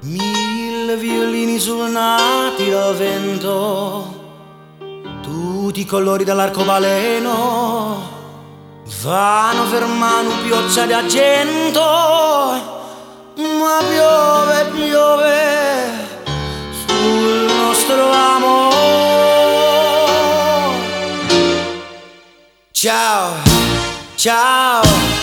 Mille violini suonati dal vento, tutti i colori dell'arcobaleno vanno fermando pioggia di argento, ma piove, piove sul nostro amore. Ciao, ciao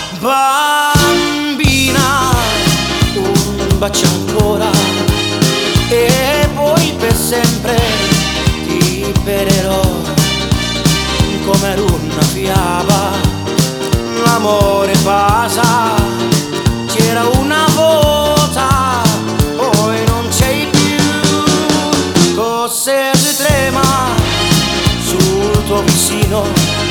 bambina, un bacio ancora e poi per sempre ti perderò come una fiaba. L'amore passa, c'era una volta, poi non c'è più. Cos'è che trema sul tuo vicino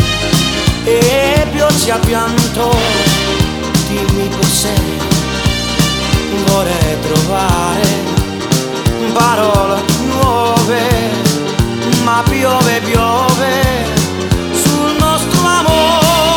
e pioggia pianto, dimmi cos'è. Vorrei trovare parole nuove, ma piove, piove sul nostro amore.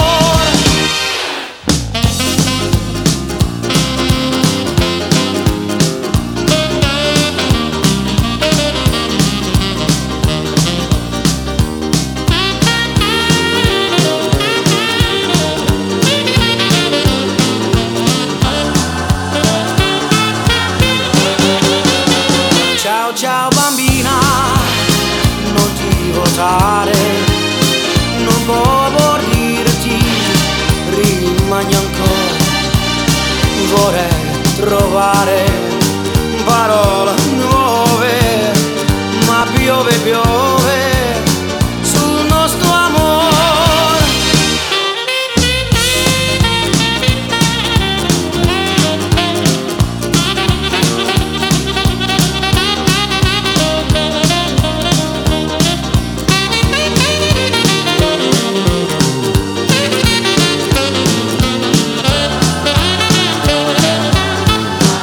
Ciao bambina, non ti votare, non voglio dirti, rimani ancora, vorrei trovare parole nuove, ma piove, piove sul nostro amore.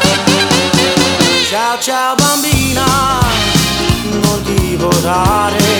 Ciao bambina, non ti votare,